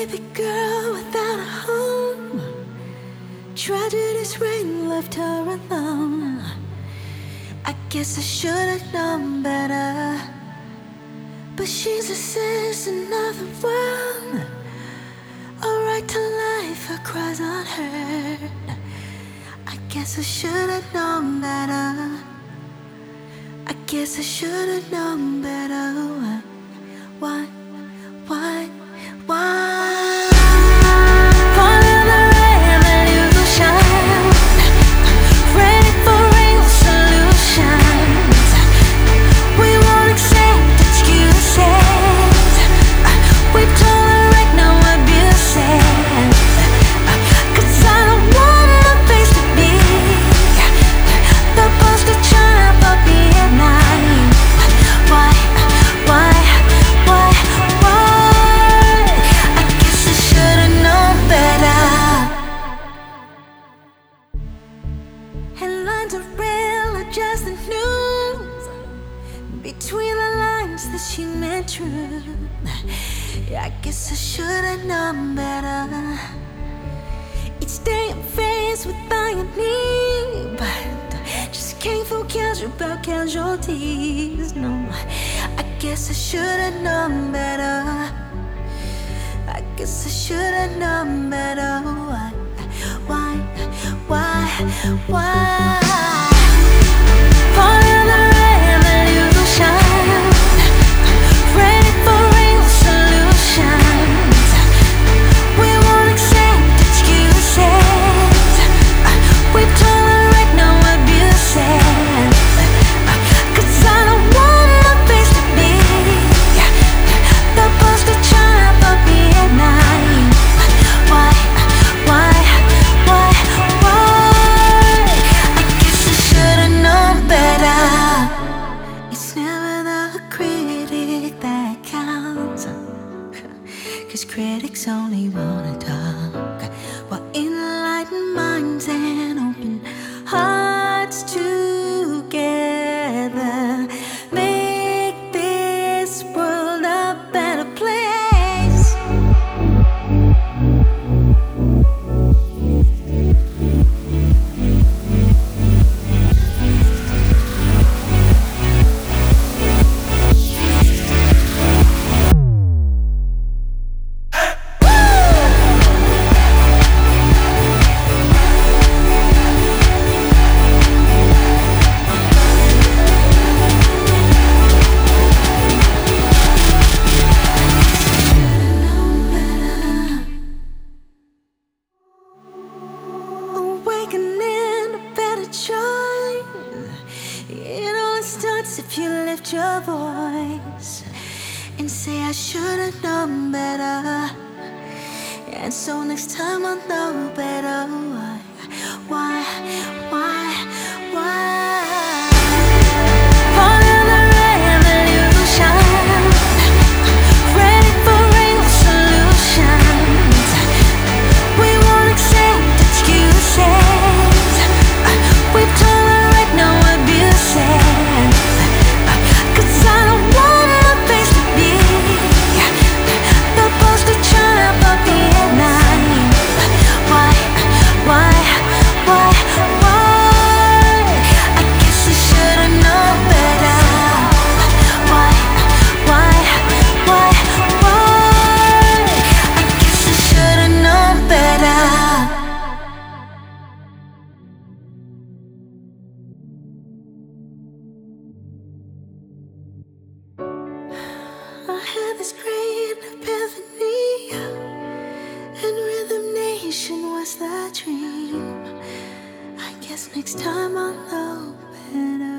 baby girl without a home. Tragedy's rain left her alone. I guess I should've known better, but she's a citizen of the world. A right to life, her cries unheard. I guess I should've known better. I guess I should've known better. Why? Why? Fall in the rain and illusion, ready for real solutions. We won't accept excuses. We tolerate no abuses. 'Cause I don't want my face to be the poster child for being naive. Why? I guess I should've known better. Headlines are real or just the news. Between the lines, this she meant true. I guess I should've known better. Each day I'm faced with irony, but just can't focus about casualties. No, I guess I should've known better. I guess I should've known better. Why? Fall in the rain and illusion, ready for real solutions. We won't accept excuses. We tolerate no abuses. 'Cause I don't want my face to be the poster child for being naive. Why? I guess I should've known better. It's never the critic that counts, 'cause critics only wanna talk, while enlightened minds and open hearts together make this world a better place. Awakening a better choice. It only starts if you lift your voice and say I should've known better. And so next time I'll know better. Why? Fall in the rain and illusion, ready for real solutions. We won't accept excuses. We tolerate no abuses. 'Cause I don't want my face to be the poster child for being naive. Why? I guess I should've known better. Why? I guess I should've known better. I had this great epiphany, and Rhythm Nation was the dream. I guess next time I'll know better.